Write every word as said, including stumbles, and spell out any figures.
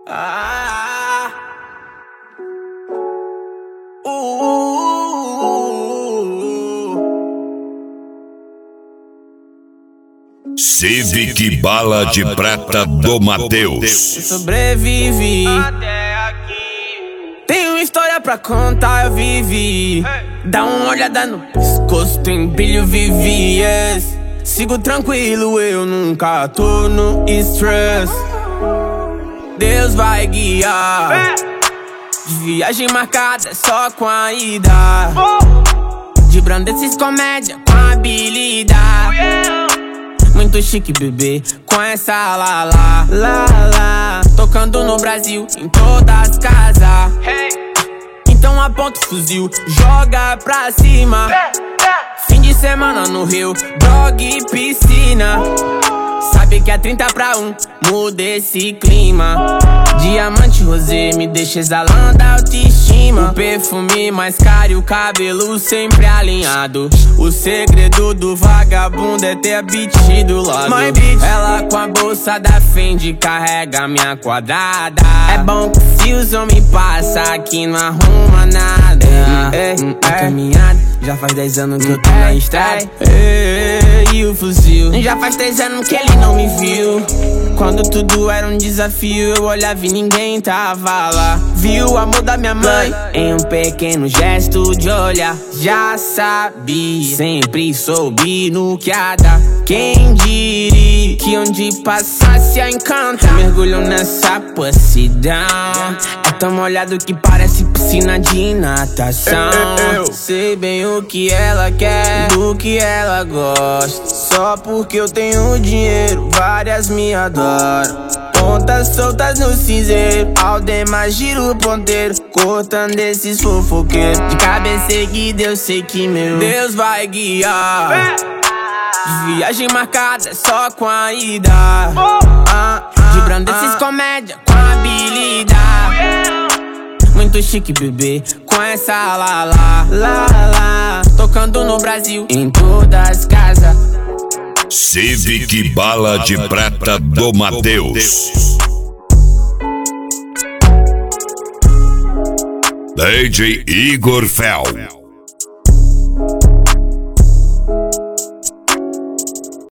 Ah, uh, uh, uh. Civic Bala de Prata do Mateus. Eu sobrevivi até aqui. Tenho história pra contar, eu vivi. Dá uma olhada no pescoço, tem brilho, vivi, yes. Sigo tranquilo, eu nunca tô no stress. Deus vai guiar. De viagem marcada só com a ida. De brandeces comédia com habilidade. Muito chique, bebê, com essa lá, lá, lá, lá. Tocando no Brasil, em todas as casas. Então aponta o fuzil, joga pra cima. Fim de semana no Rio, dog e piscina. Sabe que é trinta pra um, muda esse clima. Diamante rosé me deixa exalando a autoestima. O perfume mais caro e o cabelo sempre alinhado. O segredo do vagabundo é ter a bitch do lado. My bitch. Ela com a bolsa da Fendi carrega minha quadrada. É bom que se os homens passam aqui não arruma nada. É, é, é caminhada, já faz dez anos que eu tô na estrada. É, e o fuzil, já faz dez anos que ele não me viu. Quando tudo era um desafio, eu olhava e ninguém tava lá. Viu o amor da minha mãe em um pequeno gesto de olhar. Já sabia, sempre soube no que há dar. Quem diria que onde passasse a encanta. Mergulho nessa possidão. É tão molhado que parece piscina de natação. eu, eu, eu. Sei bem o que ela quer, do que ela gosta. Só porque eu tenho dinheiro, várias me adoram. Pontas soltas no cinzeiro, Aldemar gira o ponteiro, cortando esses fofoqueiros. De cabeça erguida eu sei que meu Deus vai guiar. De viagem marcada só com a ida. ah, De brandeces comédia com habilidade. Muito chique, bebê, com essa lá, lá, lá, lá. Tocando no Brasil, em todas as casas. Civic Bala de Prata do Mateus. D J Igor Fel.